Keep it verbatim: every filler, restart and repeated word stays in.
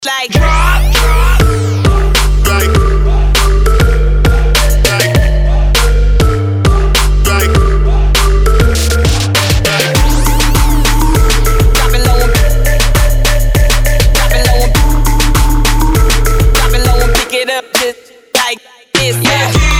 like drop, like, like, like, drop it low, drop it low, drop it low and pick it up just like this, yeah.